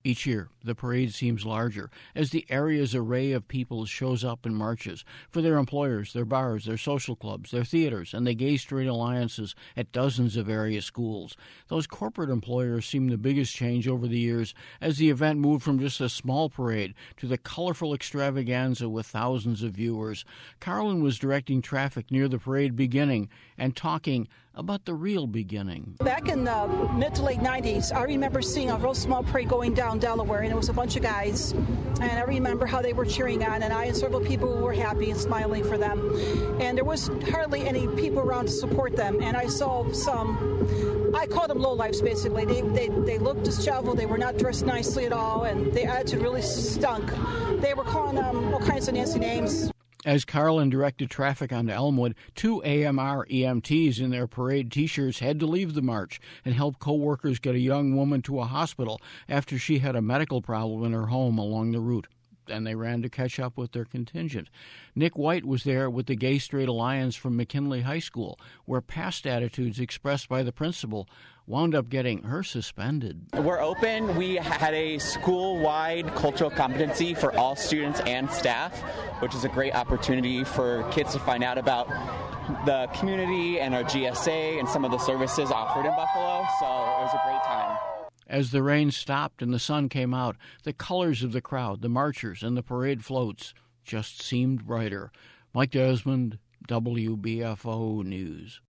Each year, the parade seems larger as the area's array of people shows up and marches for their employers, their bars, their social clubs, their theaters, and the Gay Straight Alliances at dozens of area schools. Those corporate employers seem the biggest change over the years as the event moved from just a small parade to the colorful extravaganza with thousands of viewers. Carlin was directing traffic near the parade beginning and talking about the real beginning. Back in the mid to late 90s, I remember seeing a real small parade going down Delaware, and it was a bunch of guys. And I remember how they were cheering on, and I and several people were happy and smiling for them. And there was hardly any people around to support them. And I saw some, I call them lowlifes, basically. They looked disheveled, they were not dressed nicely at all, and their attitude really stunk. They were calling them all kinds of nasty names. As Carlin directed traffic onto Elmwood, 2 AMR EMTs in their parade T-shirts had to leave the march and help co-workers get a young woman to a hospital after she had a medical problem in her home along the route. And they ran to catch up with their contingent. Nick White was there with the Gay Straight Alliance from McKinley High School, where past attitudes expressed by the principal wound up getting her suspended. We're open. We had a school-wide cultural competency for all students and staff, which is a great opportunity for kids to find out about the community and our GSA and some of the services offered in Buffalo, so it was a great time. As the rain stopped and the sun came out, the colors of the crowd, the marchers, and the parade floats just seemed brighter. Mike Desmond, WBFO News.